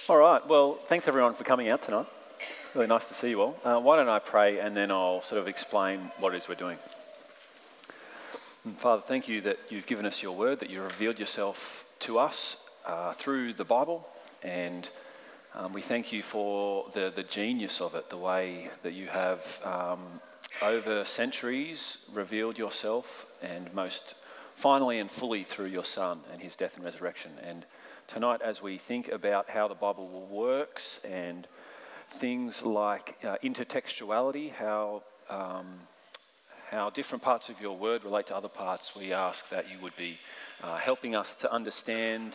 All right, well, thanks everyone for coming out tonight. Really nice to see you all. Why don't I pray and then I'll sort of explain what it is we're doing. Father, thank you that you've given us your word, that you revealed yourself to us through the Bible, and we thank you for the genius of it, the way that you have over centuries revealed yourself, and most finally and fully through your Son and his death and resurrection. And tonight, as we think about how the Bible works and things like intertextuality, how different parts of your word relate to other parts, we ask that you would be helping us to understand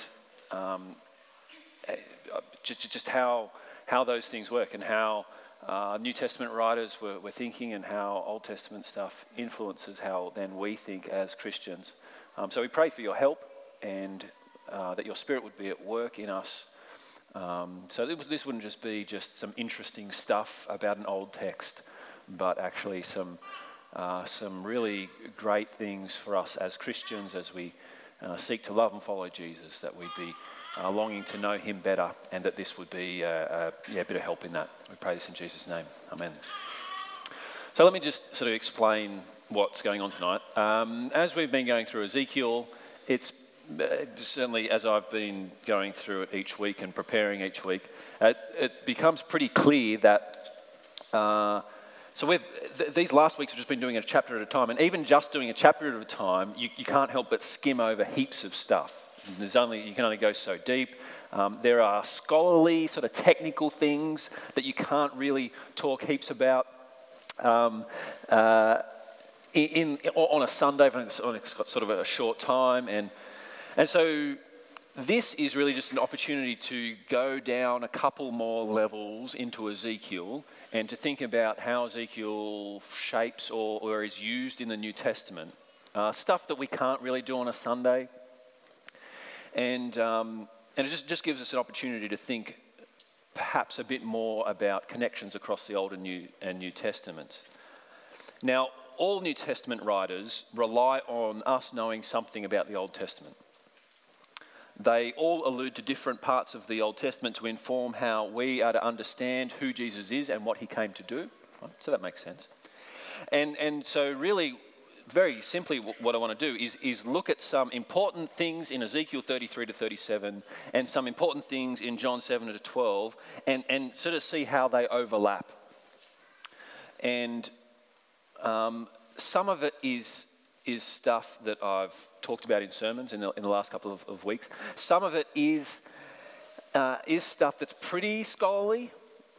just how those things work, and how New Testament writers were thinking, and how Old Testament stuff influences how then we think as Christians. So we pray for your help, and that your Spirit would be at work in us. So this wouldn't just be some interesting stuff about an old text, but actually some really great things for us as Christians as we seek to love and follow Jesus, that we'd be longing to know him better, and that this would be a bit of help in that. We pray this in Jesus' name. Amen. So let me just sort of explain what's going on tonight. As we've been going through Ezekiel, it's certainly, as I've been going through it each week and preparing each week, it becomes pretty clear that these last weeks we've just been doing a chapter at a time, and even just doing a chapter at a time, you can't help but skim over heaps of stuff. You can only go so deep. There are scholarly sort of technical things that you can't really talk heaps about on a Sunday on sort of a short time, and so this is really just an opportunity to go down a couple more levels into Ezekiel and to think about how Ezekiel shapes or is used in the New Testament. Stuff that we can't really do on a Sunday. And it just gives us an opportunity to think perhaps a bit more about connections across the Old and New Testaments. Now, all New Testament writers rely on us knowing something about the Old Testament. They all allude to different parts of the Old Testament to inform how we are to understand who Jesus is and what he came to do. Right? So that makes sense. And so really, very simply, what I want to do is look at some important things in Ezekiel 33 to 37 and some important things in John 7 to 12 and sort of see how they overlap. And some of it is stuff that I've talked about in sermons in the last couple of weeks. Some of it is stuff that's pretty scholarly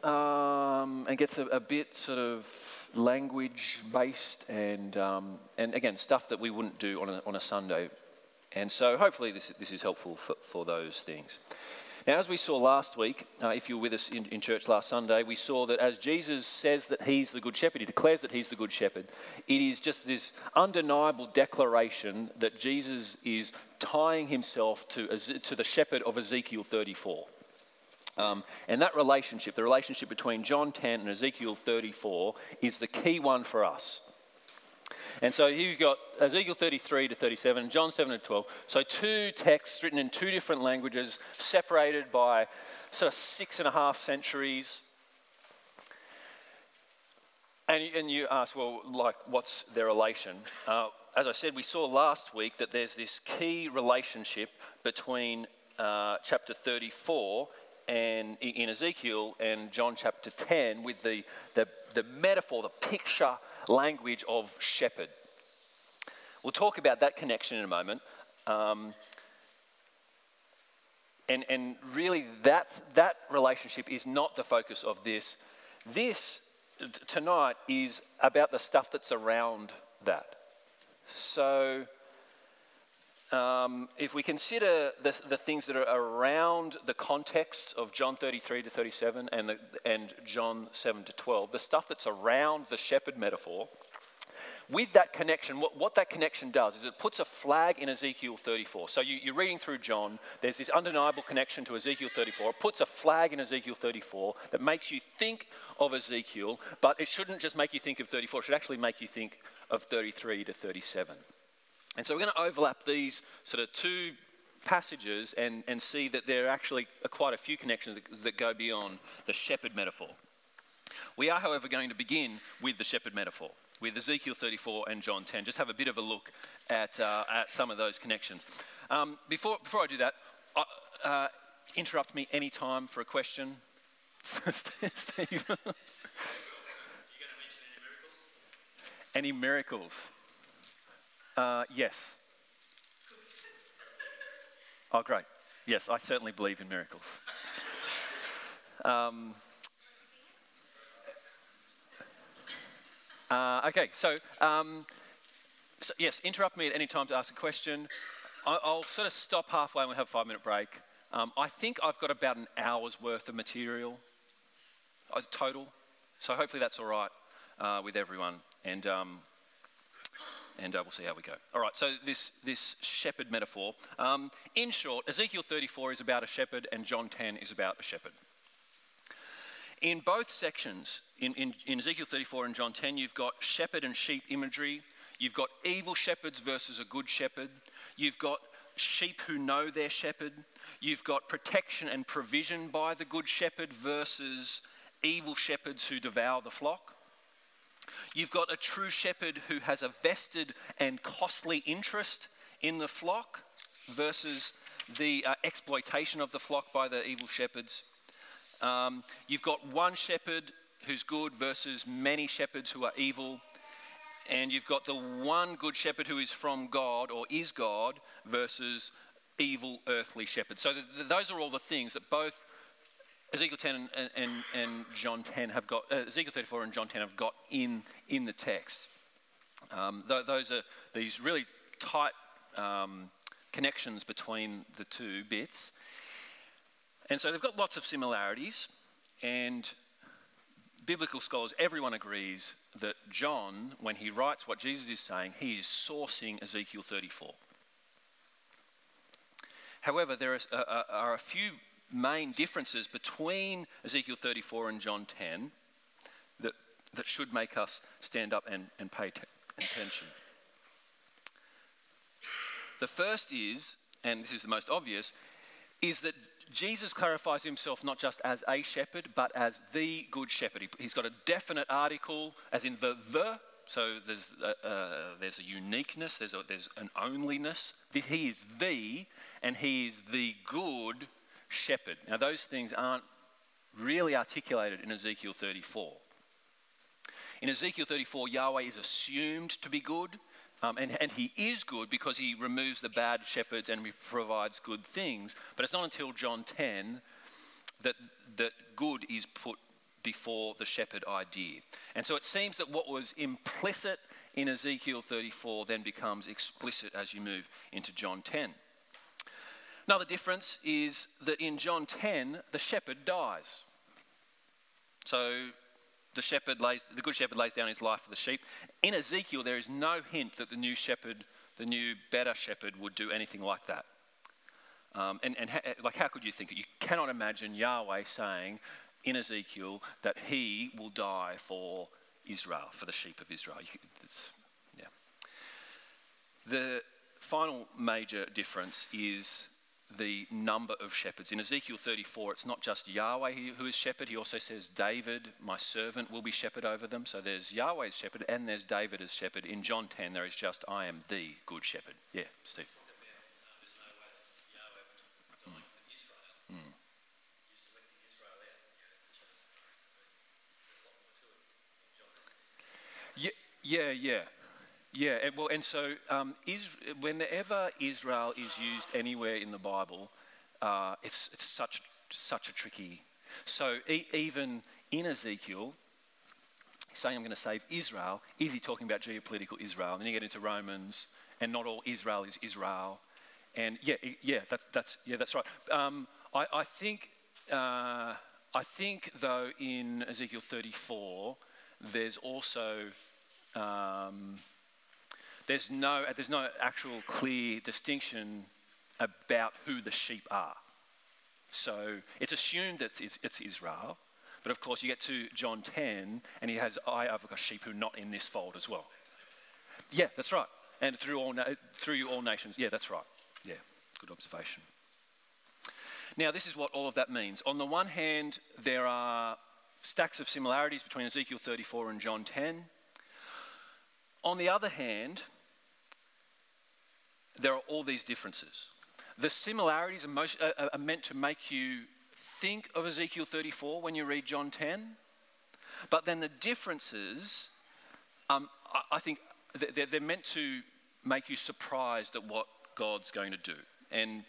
and gets a bit sort of language based and again stuff that we wouldn't do on a Sunday. And so hopefully this is helpful for those things. Now, as we saw last week, if you were with us in church last Sunday, we saw that as Jesus says that he's the good shepherd, he declares that he's the good shepherd, it is just this undeniable declaration that Jesus is tying himself to the shepherd of Ezekiel 34. And that relationship, the relationship between John 10 and Ezekiel 34, is the key one for us. And so you've got Ezekiel 33 to 37, John 7 to 12. So two texts written in two different languages, separated by sort of 6.5 centuries. And you ask, well, like, what's their relation? As I said, we saw last week that there's this key relationship between chapter 34 and in Ezekiel and John chapter 10 with the metaphor, the picture language of shepherd. We'll talk about that connection in a moment. And really that relationship is not the focus of this. This tonight is about the stuff that's around that. So if we consider the things that are around the context of John 33 to 37 and John 7 to 12, the stuff that's around the shepherd metaphor, with that connection, what that connection does is it puts a flag in Ezekiel 34. So you're reading through John, there's this undeniable connection to Ezekiel 34. It puts a flag in Ezekiel 34 that makes you think of Ezekiel, but it shouldn't just make you think of 34, it should actually make you think of 33 to 37. And so we're going to overlap these sort of two passages and see that there are actually quite a few connections that go beyond the shepherd metaphor. We are, however, going to begin with the shepherd metaphor, with Ezekiel 34 and John 10. Just have a bit of a look at some of those connections. Before I do that, interrupt me any time for a question. Steve. Are you going to mention any miracles? Any miracles? Yes. Oh, great. Yes, I certainly believe in miracles. Okay, so yes, interrupt me at any time to ask a question. I'll sort of stop halfway and we'll have a 5-minute break. I think I've got about an hour's worth of material total, so hopefully that's all right with everyone, and we'll see how we go. All right, so this shepherd metaphor. In short, Ezekiel 34 is about a shepherd and John 10 is about a shepherd. In both sections, in Ezekiel 34 and John 10, you've got shepherd and sheep imagery. You've got evil shepherds versus a good shepherd. You've got sheep who know their shepherd. You've got protection and provision by the good shepherd versus evil shepherds who devour the flock. You've got a true shepherd who has a vested and costly interest in the flock versus the exploitation of the flock by the evil shepherds. You've got one shepherd who's good versus many shepherds who are evil. And you've got the one good shepherd who is from God or is God versus evil earthly shepherds. So those are all the things that both Ezekiel 10 and John 10 have got, Ezekiel 34 and John 10 have got in the text. Those are these really tight connections between the two bits. And so they've got lots of similarities, and biblical scholars, everyone agrees that John, when he writes what Jesus is saying, he is sourcing Ezekiel 34. However, there are a few main differences between Ezekiel 34 and John 10 that should make us stand up and pay attention. The first is, and this is the most obvious, is that Jesus clarifies himself not just as a shepherd, but as the good shepherd. He's got a definite article, as in the. So there's a uniqueness, there's an onlyness. He is the, and he is the good shepherd. Now those things aren't really articulated in Ezekiel 34. In Ezekiel 34, Yahweh is assumed to be good, and he is good because he removes the bad shepherds and he provides good things. But it's not until John 10 that good is put before the shepherd idea. And so it seems that what was implicit in Ezekiel 34 then becomes explicit as you move into John 10. Another difference is that in John 10, the shepherd dies. So the good shepherd lays down his life for the sheep. In Ezekiel, there is no hint that the new shepherd, the new better shepherd, would do anything like that. How could you think it? You cannot imagine Yahweh saying in Ezekiel that he will die for Israel, for the sheep of Israel. The final major difference is the number of shepherds. In Ezekiel 34, it's not just Yahweh who is shepherd. He also says, David, my servant, will be shepherd over them. So there's Yahweh as shepherd and there's David as shepherd. In John 10, there is just, I am the good shepherd. Yeah, Steve. Yeah. Whenever Israel is used anywhere in the Bible, it's such a tricky. So even in Ezekiel, saying I'm going to save Israel, is he talking about geopolitical Israel? And then you get into Romans, and not all Israel is Israel. And that's right. I think though in Ezekiel 34, there's also there's no actual clear distinction about who the sheep are. So it's assumed that it's Israel, but of course you get to John 10 and he has, I have a sheep who are not in this fold as well. Yeah, that's right. And through you all nations. Yeah, that's right. Yeah, good observation. Now, this is what all of that means. On the one hand, there are stacks of similarities between Ezekiel 34 and John 10. On the other hand, there are all these differences. The similarities are meant to make you think of Ezekiel 34 when you read John 10, but then the differences, I think they're meant to make you surprised at what God's going to do. And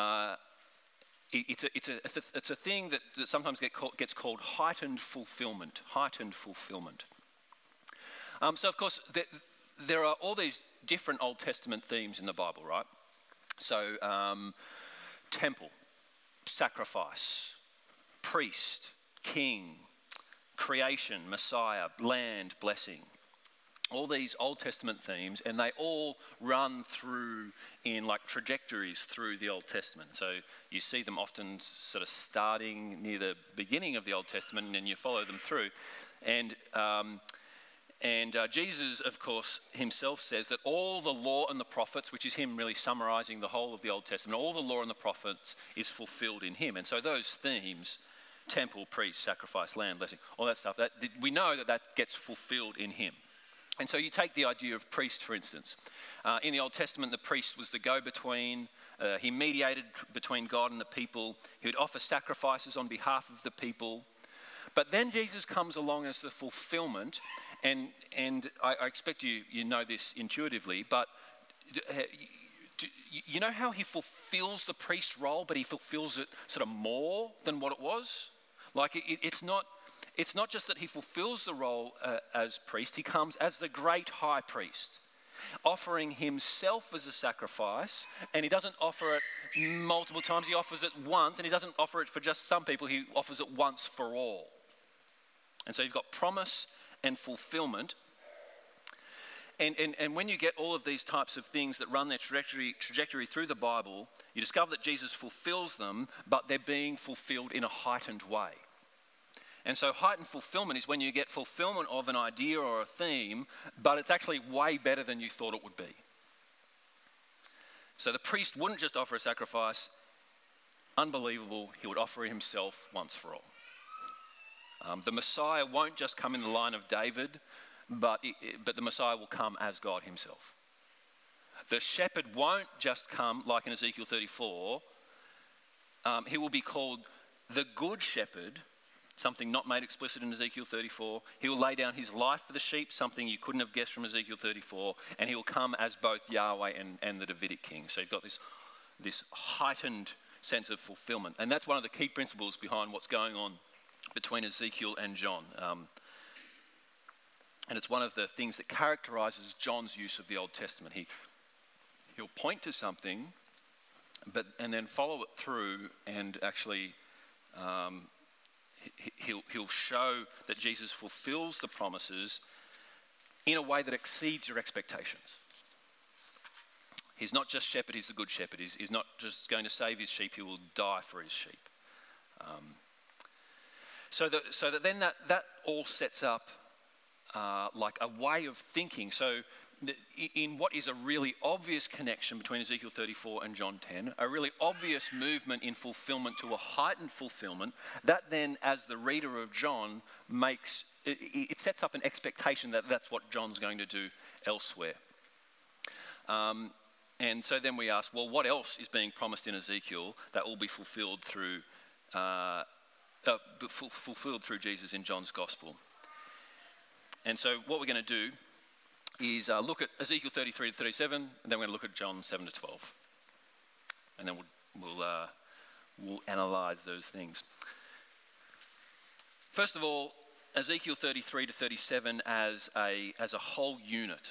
it's a thing that sometimes gets called heightened fulfillment. So of course, there are all these different Old Testament themes in the Bible, right? So temple, sacrifice, priest, king, creation, Messiah, land, blessing. All these Old Testament themes, and they all run through in like trajectories through the Old Testament. So you see them often sort of starting near the beginning of the Old Testament, and then you follow them through. And Jesus, of course, himself says that all the law and the prophets, which is him really summarizing the whole of the Old Testament, all the law and the prophets is fulfilled in him. And so those themes, temple, priest, sacrifice, land, blessing, all that stuff, we know that gets fulfilled in him. And so you take the idea of priest, for instance. In the Old Testament, the priest was the go-between. He mediated between God and the people. He would offer sacrifices on behalf of the people. But then Jesus comes along as the fulfillment, and I expect you know this intuitively, but you know how he fulfills the priest's role, but he fulfills it sort of more than what it was? Like it's not just that he fulfills the role as priest, he comes as the great high priest, offering himself as a sacrifice, and he doesn't offer it multiple times, he offers it once, and he doesn't offer it for just some people, he offers it once for all. And so you've got promise and fulfillment. And when you get all of these types of things that run their trajectory through the Bible, you discover that Jesus fulfills them, but they're being fulfilled in a heightened way. And so heightened fulfillment is when you get fulfillment of an idea or a theme, but it's actually way better than you thought it would be. So the priest wouldn't just offer a sacrifice. Unbelievable, he would offer himself once for all. The Messiah won't just come in the line of David, but the Messiah will come as God himself. The shepherd won't just come like in Ezekiel 34. He will be called the good shepherd, something not made explicit in Ezekiel 34. He will lay down his life for the sheep, something you couldn't have guessed from Ezekiel 34. And he will come as both Yahweh and the Davidic king. So you've got this heightened sense of fulfillment. And that's one of the key principles behind what's going on between Ezekiel and John. And it's one of the things that characterizes John's use of the Old Testament. He'll point to something, and then follow it through, and actually he'll show that Jesus fulfills the promises in a way that exceeds your expectations. He's not just shepherd, he's the good shepherd. He's not just going to save his sheep, he will die for his sheep. So that then that all sets up like a way of thinking. So in what is a really obvious connection between Ezekiel 34 and John 10, a really obvious movement in fulfillment to a heightened fulfillment, that then as the reader of John it sets up an expectation that that's what John's going to do elsewhere. And so then we ask, well, what else is being promised in Ezekiel that will be fulfilled through Jesus in John's gospel? And so what we're going to do is look at Ezekiel 33 to 37, and then we're going to look at John 7 to 12. And then we'll analyse those things. First of all, Ezekiel 33 to 37 as a whole unit.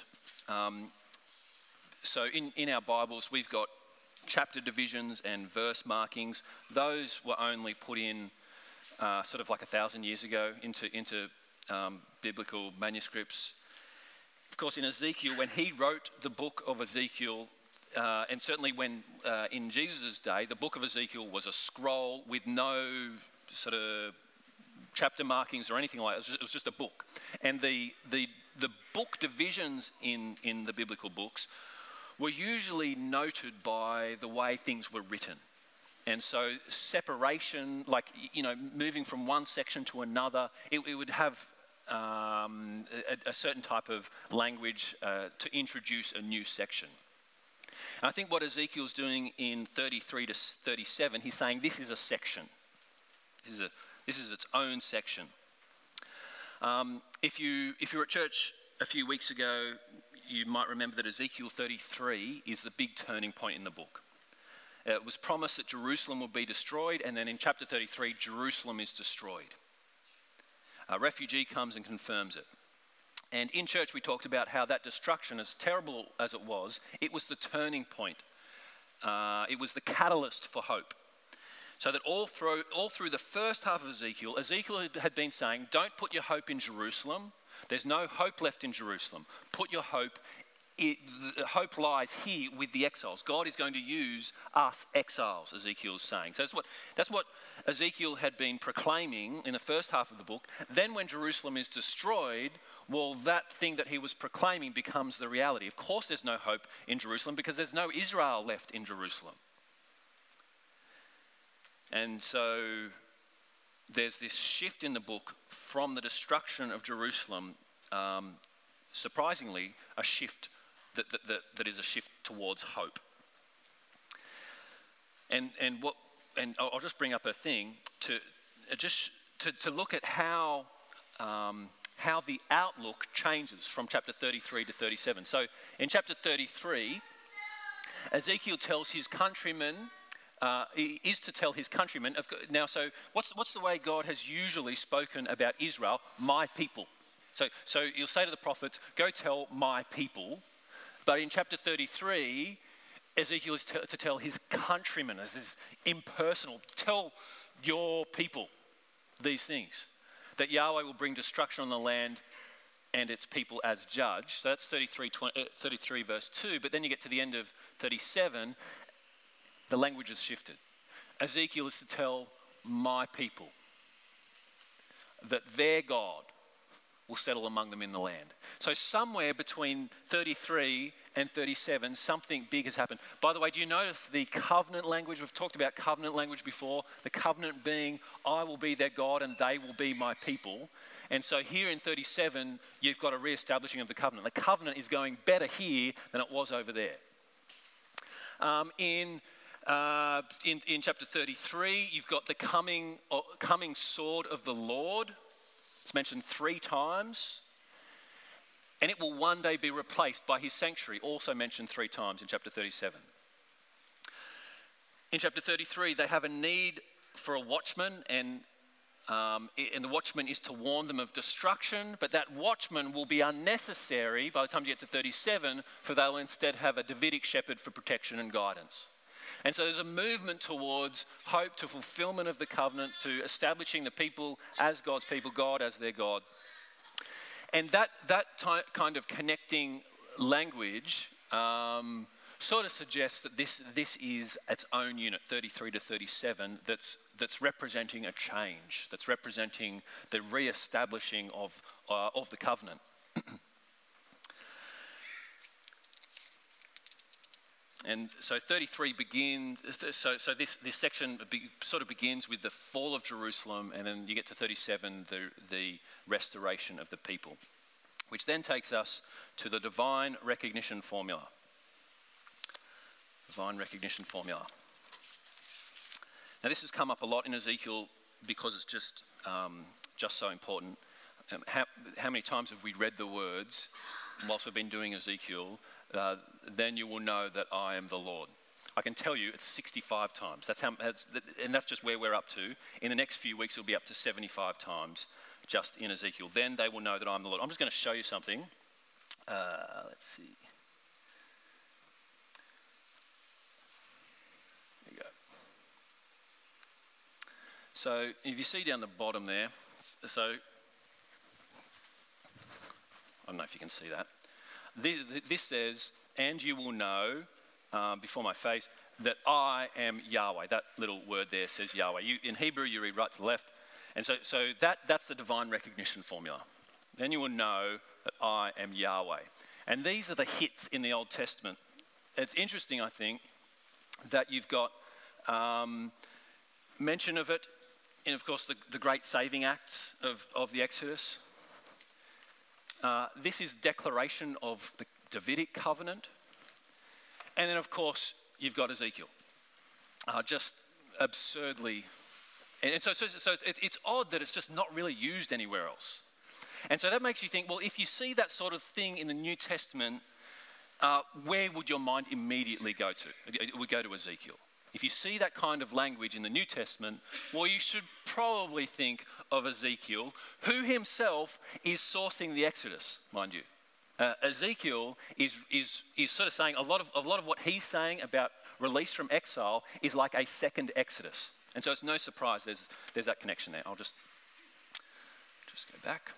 So in our Bibles, we've got chapter divisions and verse markings. Those were only put in sort of like 1,000 years ago into biblical manuscripts. Of course, in Ezekiel, when he wrote the book of Ezekiel, and certainly when in Jesus' day, the book of Ezekiel was a scroll with no sort of chapter markings or anything like that. It was just a book. And the book divisions in the biblical books were usually noted by the way things were written. And so separation, like, moving from one section to another, it would have a certain type of language to introduce a new section. And I think what Ezekiel's doing in 33 to 37, he's saying this is a section. This is its own section. If you were at church a few weeks ago, you might remember that Ezekiel 33 is the big turning point in the book. It was promised that Jerusalem would be destroyed, and then in chapter 33, Jerusalem is destroyed. A refugee comes and confirms it. And in church, we talked about how that destruction, as terrible as it was the turning point. It was the catalyst for hope. So that all through the first half of Ezekiel had been saying, don't put your hope in Jerusalem. There's no hope left in Jerusalem. Put your hope, the hope lies here with the exiles. God is going to use us exiles, Ezekiel is saying. So that's what Ezekiel had been proclaiming in the first half of the book. Then when Jerusalem is destroyed, well, that thing that he was proclaiming becomes the reality. Of course there's no hope in Jerusalem because there's no Israel left in Jerusalem. And so there's this shift in the book from the destruction of Jerusalem, surprisingly, a shift that is a shift towards hope. And I'll just bring up a thing to look at how the outlook changes from chapter 33 to 37. So in chapter 33, Ezekiel tells his countrymen. Is to tell his countrymen. Now, so what's the way God has usually spoken about Israel? My people. So you'll say to the prophets, go tell my people. But in chapter 33, Ezekiel is to tell his countrymen, as this impersonal, tell your people these things. That Yahweh will bring destruction on the land and its people as judge. So that's 33 verse 2. But then you get to the end of 37, the language has shifted. Ezekiel is to tell my people that their God will settle among them in the land. So somewhere between 33 and 37, something big has happened. By the way, do you notice the covenant language? We've talked about covenant language before. The covenant being, I will be their God and they will be my people. And so here in 37, you've got a re-establishing of the covenant. The covenant is going better here than it was over there. In chapter 33, you've got the coming sword of the Lord. It's mentioned 3 times. And it will one day be replaced by his sanctuary, also mentioned 3 times in chapter 37. In chapter 33, they have a need for a watchman, and the watchman is to warn them of destruction, but that watchman will be unnecessary by the time you get to 37, for they'll instead have a Davidic shepherd for protection and guidance. And so there's a movement towards hope, to fulfillment of the covenant, to establishing the people as God's people, God as their God. And that kind of connecting language sort of suggests that this is its own unit, 33 to 37, that's representing a change, that's representing the re-establishing of the covenant. And so 33 begins, so this section sort of begins with the fall of Jerusalem, and then you get to 37, the restoration of the people, which then takes us to the divine recognition formula. Divine recognition formula. Now this has come up a lot in Ezekiel because it's just so important. How many times have we read the words whilst we've been doing Ezekiel? Then you will know that I am the Lord. I can tell you it's 65 times. And that's just where we're up to. In the next few weeks, it'll be up to 75 times just in Ezekiel. Then they will know that I'm the Lord. I'm just going to show you something. Let's see. There you go. So if you see down the bottom there, so I don't know if you can see that. This says, and you will know before my face that I am Yahweh. That little word there says Yahweh. In Hebrew, you read right to the left. And so that's the divine recognition formula. Then you will know that I am Yahweh. And these are the hits in the Old Testament. it's interesting, I think, that you've got mention of it in, of course, the great saving act of the Exodus. This is declaration of the Davidic covenant. And then, of course, you've got Ezekiel. Just absurdly. And so it's odd that it's just not really used anywhere else. And so that makes you think, well, if you see that sort of thing in the New Testament, where would your mind immediately go to? It would go to Ezekiel. If you see that kind of language in the New Testament, well, you should probably think of Ezekiel, who himself is sourcing the Exodus, mind you. Ezekiel is sort of saying a lot of what he's saying about release from exile is like a second Exodus. And so it's no surprise there's that connection there. I'll just go back.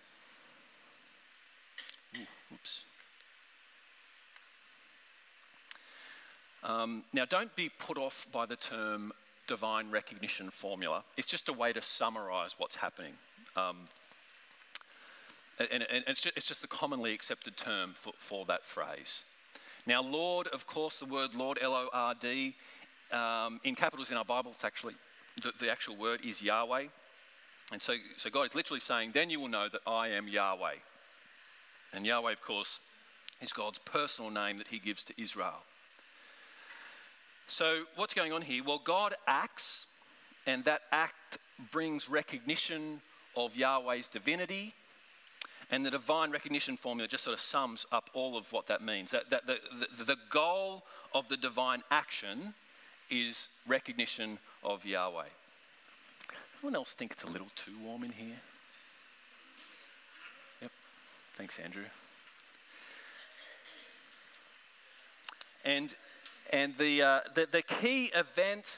Oops. Now, don't be put off by the term divine recognition formula. It's just a way to summarize what's happening. And it's just the commonly accepted term for that phrase. Now, Lord, of course, the word Lord, L-O-R-D, in capitals in our Bible, it's actually, the actual word is Yahweh. And so God is literally saying, then you will know that I am Yahweh. And Yahweh, of course, is God's personal name that he gives to Israel. So what's going on here? Well, God acts, and that act brings recognition of Yahweh's divinity, and the divine recognition formula just sort of sums up all of what that means. That the goal of the divine action is recognition of Yahweh. Anyone else think it's a little too warm in here? Yep. Thanks, Andrew. And the key event,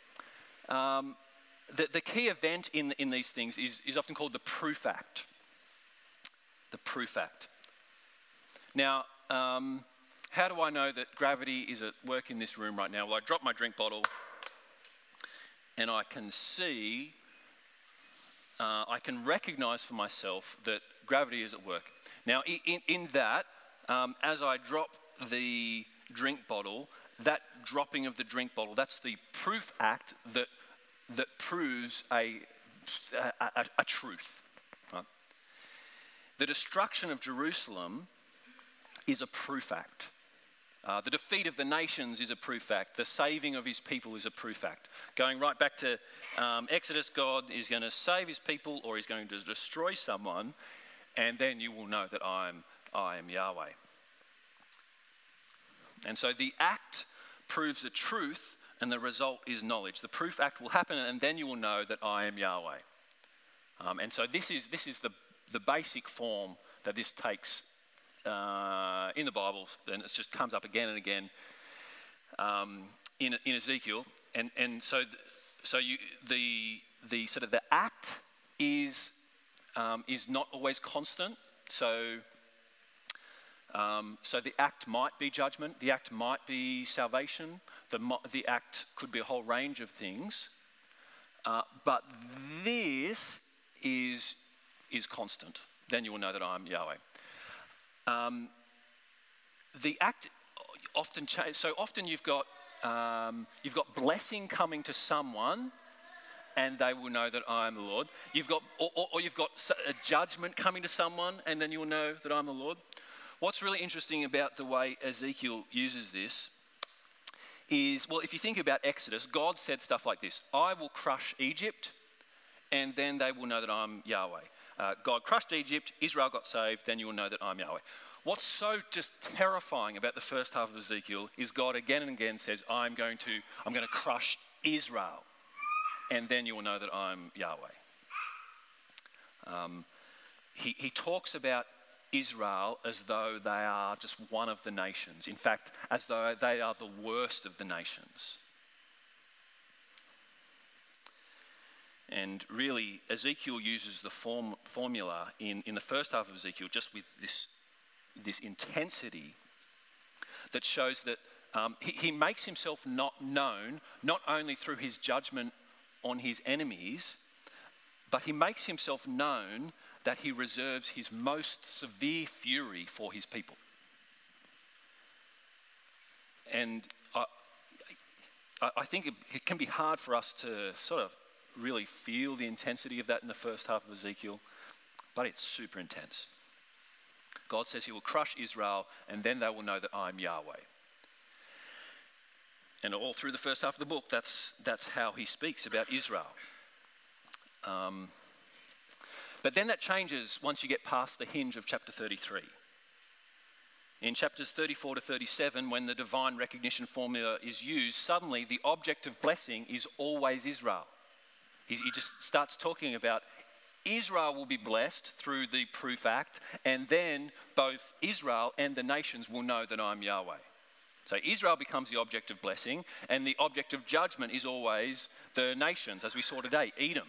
the key event in these things is often called the proof act. The proof act. Now, how do I know that gravity is at work in this room right now? Well, I dropped my drink bottle, and I can see, I can recognize for myself that gravity is at work. Now, in that, as I drop the drink bottle, that dropping of the drink bottle, that's the proof act that proves a truth. Right? The destruction of Jerusalem is a proof act. The defeat of the nations is a proof act. The saving of his people is a proof act. Going right back to Exodus, God is going to save his people, or he's going to destroy someone, and then you will know that I am Yahweh. And so the act proves the truth, and the result is knowledge. The proof act will happen, and then you will know that I am Yahweh. And so this is the basic form that this takes in the Bible, and it just comes up again and again in Ezekiel. And so the sort of the act is not always constant. So the act might be judgment, the act might be salvation, the act could be a whole range of things, but this is constant. Then you will know that I am Yahweh. The act often changes. So often you've got blessing coming to someone, and they will know that I am the Lord. You've got a judgment coming to someone, and then you will know that I'm the Lord. What's really interesting about the way Ezekiel uses this is, well, if you think about Exodus, God said stuff like this: I will crush Egypt, and then they will know that I'm Yahweh. God crushed Egypt, Israel got saved, then you will know that I'm Yahweh. What's so just terrifying about the first half of Ezekiel is God again and again says, I'm going to crush Israel, and then you will know that I'm Yahweh. He talks about Israel as though they are just one of the nations. In fact, as though they are the worst of the nations. And really, Ezekiel uses the formula in the first half of Ezekiel just with this intensity that shows that he makes himself not known, not only through his judgment on his enemies, but he makes himself known that he reserves his most severe fury for his people. And I think it can be hard for us to sort of really feel the intensity of that in the first half of Ezekiel, but it's super intense. God says he will crush Israel, and then they will know that I'm Yahweh. And all through the first half of the book, that's how he speaks about Israel. But then that changes once you get past the hinge of chapter 33. In chapters 34 to 37, when the divine recognition formula is used, suddenly the object of blessing is always Israel. He just starts talking about Israel will be blessed through the proof act, and then both Israel and the nations will know that I'm Yahweh. So Israel becomes the object of blessing, and the object of judgment is always the nations, as we saw today, Edom.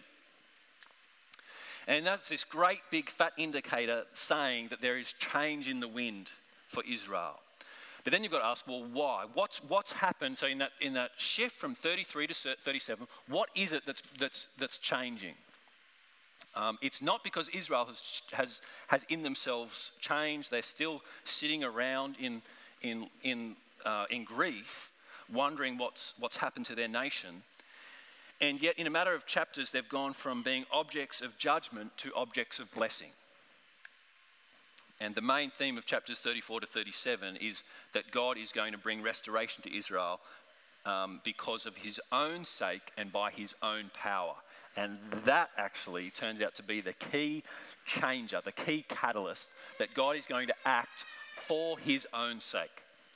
And that's this great big fat indicator saying that there is change in the wind for Israel. But then you've got to ask, well, why? What's happened? So in that shift from 33 to 37, what is it that's changing? It's not because Israel has in themselves changed. They're still sitting around in grief, wondering what's happened to their nation. And yet, in a matter of chapters, they've gone from being objects of judgment to objects of blessing. And the main theme of chapters 34 to 37 is that God is going to bring restoration to Israel because of his own sake and by his own power. And that actually turns out to be the key changer, the key catalyst, that God is going to act for his own sake.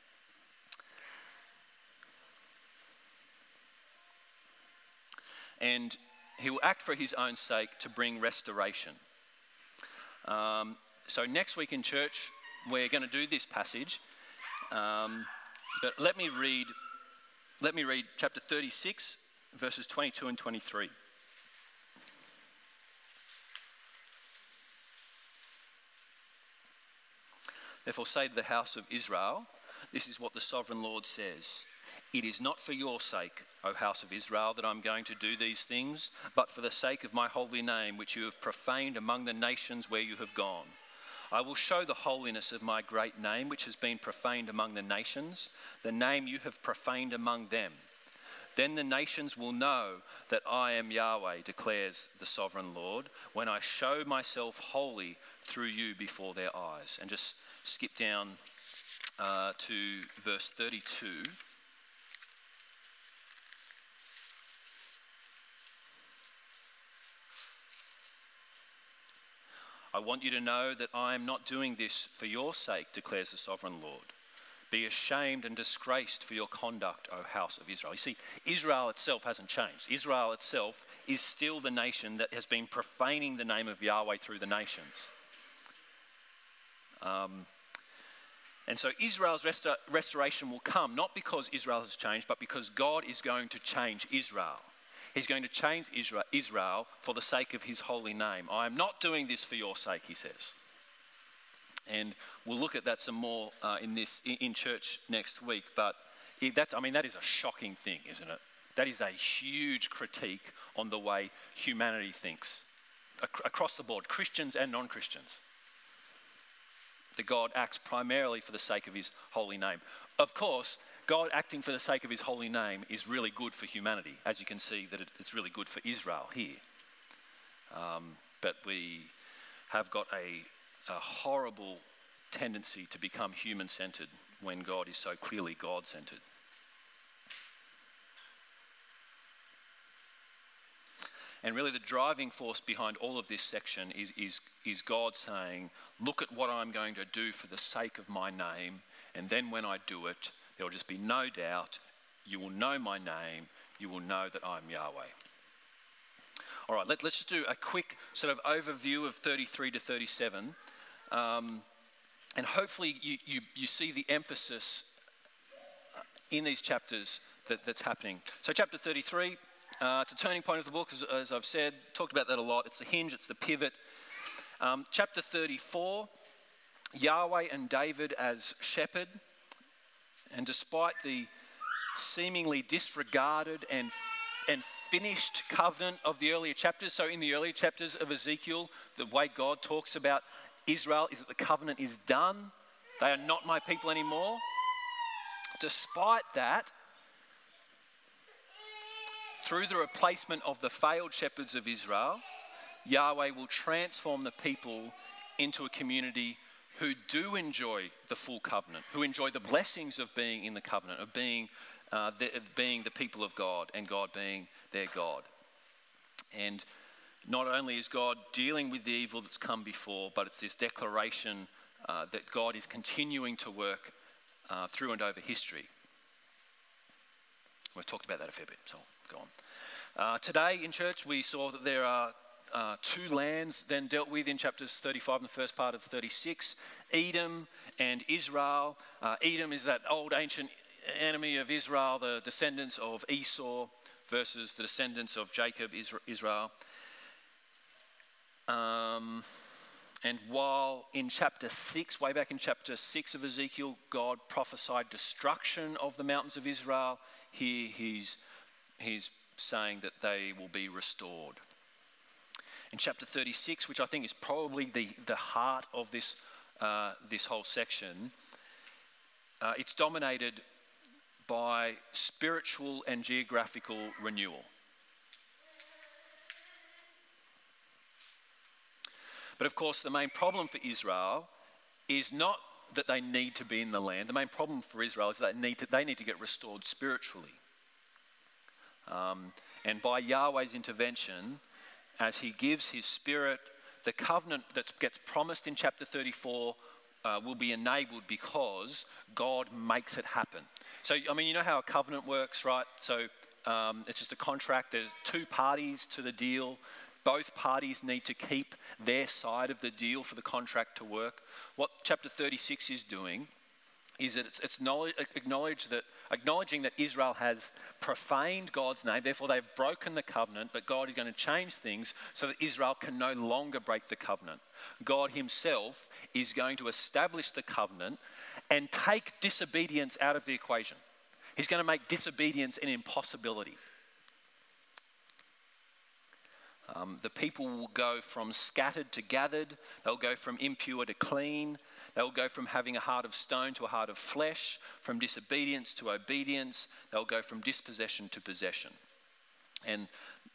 And he will act for his own sake to bring restoration. So next week in church, we're going to do this passage. But let me read chapter 36, verses 22 and 23. Therefore say to the house of Israel, this is what the sovereign Lord says. It is not for your sake, O house of Israel, that I'm going to do these things, but for the sake of my holy name, which you have profaned among the nations where you have gone. I will show the holiness of my great name, which has been profaned among the nations, the name you have profaned among them. Then the nations will know that I am Yahweh, declares the sovereign Lord, when I show myself holy through you before their eyes. And just skip down to verse 32. I want you to know that I am not doing this for your sake, declares the sovereign Lord. Be ashamed and disgraced for your conduct, O house of Israel. You see, Israel itself hasn't changed. Israel itself is still the nation that has been profaning the name of Yahweh through the nations. And so Israel's restoration will come, not because Israel has changed, but because God is going to change Israel. He's going to change Israel for the sake of his holy name. I am not doing this for your sake, he says. And we'll look at that some more in church next week. But that is a shocking thing, isn't it? That is a huge critique on the way humanity thinks across the board, Christians and non-Christians. That God acts primarily for the sake of his holy name. Of course, God acting for the sake of his holy name is really good for humanity. As you can see, that it's really good for Israel here. But we have got a horrible tendency to become human-centered when God is so clearly God-centered. And really the driving force behind all of this section is God saying, look at what I'm going to do for the sake of my name, and then when I do it, there will just be no doubt, you will know my name, you will know that I'm Yahweh. All right, let's just do a quick sort of overview of 33 to 37. And hopefully you see the emphasis in these chapters that's happening. So chapter 33, it's a turning point of the book, as I've said, talked about that a lot. It's the hinge, it's the pivot. Chapter 34, Yahweh and David as shepherd. And despite the seemingly disregarded and finished covenant of the earlier chapters, so in the earlier chapters of Ezekiel, the way God talks about Israel is that the covenant is done. They are not my people anymore. despite that, through the replacement of the failed shepherds of Israel, Yahweh will transform the people into a community who do enjoy the full covenant, who enjoy the blessings of being in the covenant, of being the people of God and God being their God. And not only is God dealing with the evil that's come before, but it's this declaration that God is continuing to work through and over history. We've talked about that a fair bit, so I'll go on. Today in church we saw that there are two lands then dealt with in chapters 35 and the first part of 36, Edom and Israel. Edom is that old ancient enemy of Israel, the descendants of Esau versus the descendants of Jacob, Israel. And while in chapter 6, way back in chapter 6 of Ezekiel, God prophesied destruction of the mountains of Israel, here he's saying that they will be restored. In chapter 36, which I think is probably the heart of this whole section, it's dominated by spiritual and geographical renewal. But of course, the main problem for Israel is not that they need to be in the land. The main problem for Israel is that they need to get restored spiritually. And by Yahweh's intervention, as he gives his spirit, the covenant that gets promised in chapter 34 will be enabled because God makes it happen. So, I mean, you know how a covenant works, right? So it's just a contract. There's two parties to the deal. Both parties need to keep their side of the deal for the contract to work. What chapter 36 is doing is that it's acknowledging that Israel has profaned God's name, therefore they've broken the covenant, but God is going to change things so that Israel can no longer break the covenant. God himself is going to establish the covenant and take disobedience out of the equation. He's going to make disobedience an impossibility. The people will go from scattered to gathered. They'll go from impure to clean. They'll go from having a heart of stone to a heart of flesh, from disobedience to obedience. They'll go from dispossession to possession. And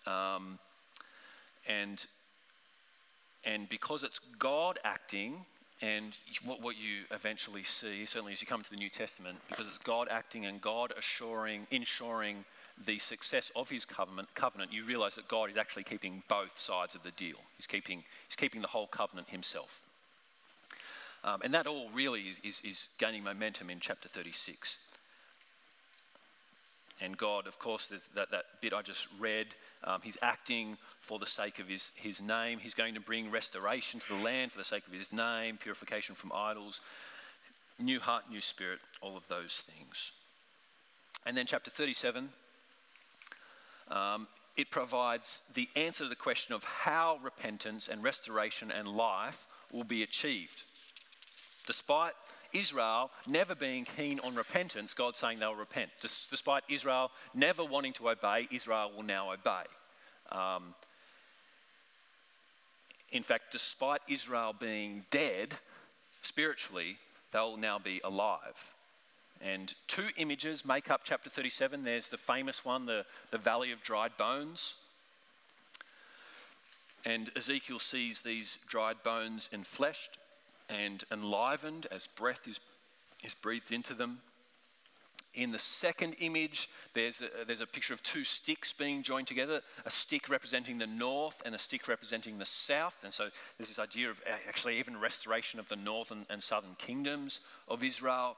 because it's God acting, and what you eventually see, certainly as you come to the New Testament, because it's God acting and God ensuring the success of his covenant, you realize that God is actually keeping both sides of the deal. He's keeping the whole covenant himself. And that all really is gaining momentum in chapter 36. And God, of course, there's that bit I just read, he's acting for the sake of his name. He's going to bring restoration to the land for the sake of his name, purification from idols, new heart, new spirit, all of those things. And then chapter 37, it provides the answer to the question of how repentance and restoration and life will be achieved. Despite Israel never being keen on repentance, God's saying they'll repent. Despite Israel never wanting to obey, Israel will now obey. In fact, despite Israel being dead spiritually, they'll now be alive. And two images make up chapter 37. There's the famous one, the valley of dried bones. And Ezekiel sees these dried bones enfleshed and enlivened as breath is breathed into them. In the second image, there's a picture of two sticks being joined together, a stick representing the north and a stick representing the south. And so there's this idea of actually even restoration of the northern and southern kingdoms of Israel.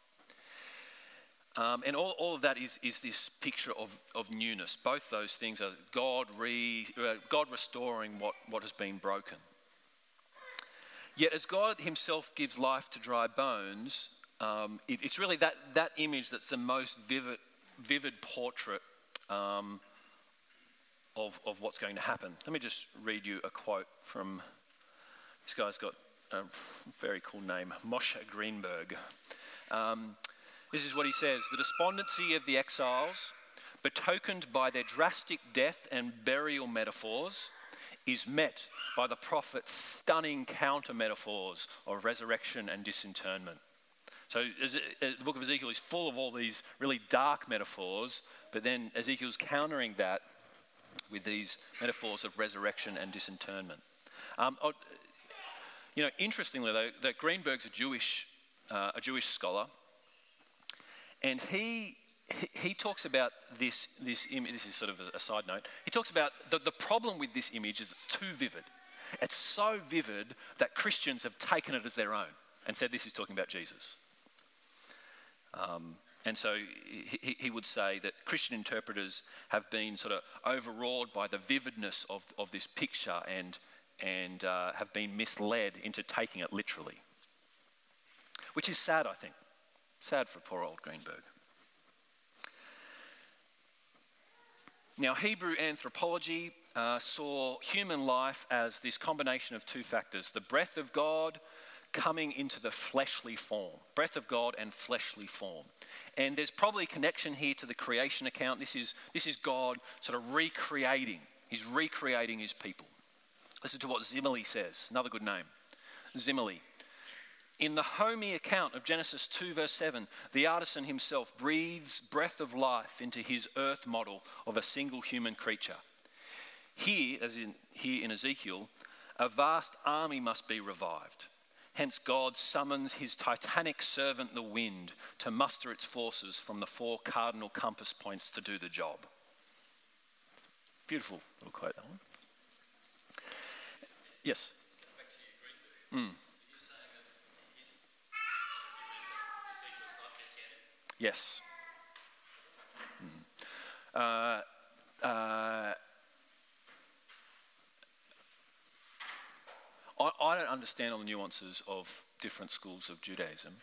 And all of that is this picture of newness. Both those things are God restoring what has been broken. Yet as God himself gives life to dry bones, it's really that image that's the most vivid portrait of what's going to happen. Let me just read you a quote from, this guy's got a very cool name, Moshe Greenberg. This is what he says: "The despondency of the exiles, betokened by their drastic death and burial metaphors, is met by the prophet's stunning counter metaphors of resurrection and disinterment." So the book of Ezekiel is full of all these really dark metaphors, but then Ezekiel's countering that with these metaphors of resurrection and disinterment. Interestingly though, that Greenberg's a Jewish scholar, and he talks about this image. This is sort of a side note. He talks about the problem with this image is it's too vivid. It's so vivid that Christians have taken it as their own and said this is talking about Jesus. And so he would say that Christian interpreters have been sort of overawed by the vividness of this picture and have been misled into taking it literally. Which is sad, I think. Sad for poor old Greenberg. Now, Hebrew anthropology saw human life as this combination of two factors: the breath of God coming into the fleshly form. Breath of God and fleshly form. And there's probably a connection here to the creation account. This is God sort of recreating. He's recreating his people. Listen to what Zimmerli says, another good name. Zimmerli. In the Homi account of Genesis 2 verse 7, the artisan himself breathes breath of life into his earth model of a single human creature. Here in Ezekiel, a vast army must be revived. Hence God summons his titanic servant the wind to muster its forces from the 4 cardinal compass points to do the job. Beautiful little quote, that one. Yes? Back to you, Greenberg. You're saying that his Ezekiel's not messianic? Yes. I don't understand all the nuances of different schools of Judaism.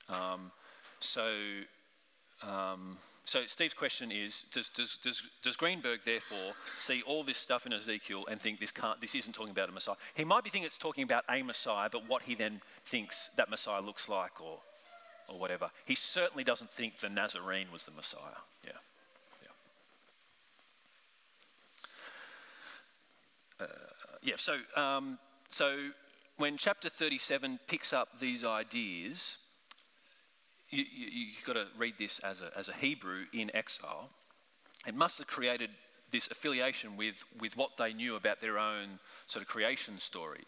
So Steve's question is: Does Greenberg therefore see all this stuff in Ezekiel and think this isn't talking about a Messiah? He might be thinking it's talking about a Messiah, but what he then thinks that Messiah looks like, or whatever. He certainly doesn't think the Nazarene was the Messiah. So when chapter 37 picks up these ideas, you've got to read this as a Hebrew in exile. It must have created this affiliation with what they knew about their own sort of creation story.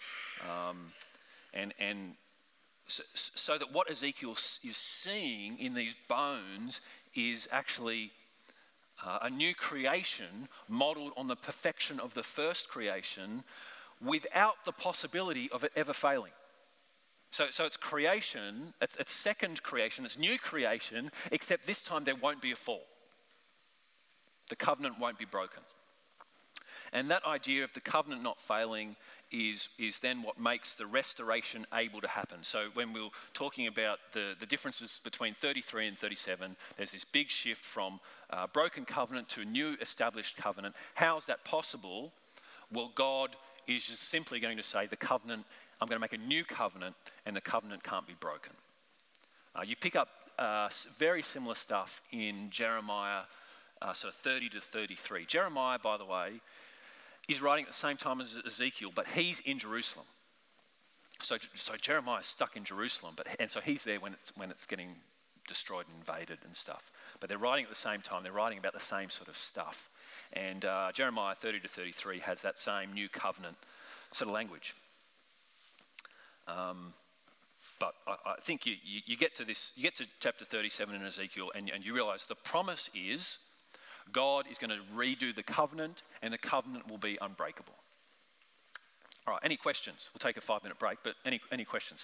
So that what Ezekiel is seeing in these bones is actually a new creation modeled on the perfection of the first creation without the possibility of it ever failing. So it's creation, it's second creation, it's new creation, except this time there won't be a fall. The covenant won't be broken. And that idea of the covenant not failing is then what makes the restoration able to happen. So when we were talking about the differences between 33 and 37, there's this big shift from broken covenant to a new established covenant. How is that possible? Well, God is just simply going to say the covenant, I'm going to make a new covenant, and the covenant can't be broken. You pick up very similar stuff in Jeremiah sort of 30 to 33. Jeremiah, by the way, is writing at the same time as Ezekiel, but he's in Jerusalem. So Jeremiah's stuck in Jerusalem, and so he's there when it's getting destroyed and invaded and stuff. But they're writing at the same time. They're writing about the same sort of stuff. And Jeremiah 30 to 33 has that same new covenant sort of language. But I think you get to this. You get to chapter 37 in Ezekiel, and you realise the promise is God is going to redo the covenant, and the covenant will be unbreakable. All right, any questions? We'll take a 5-minute break, but any questions?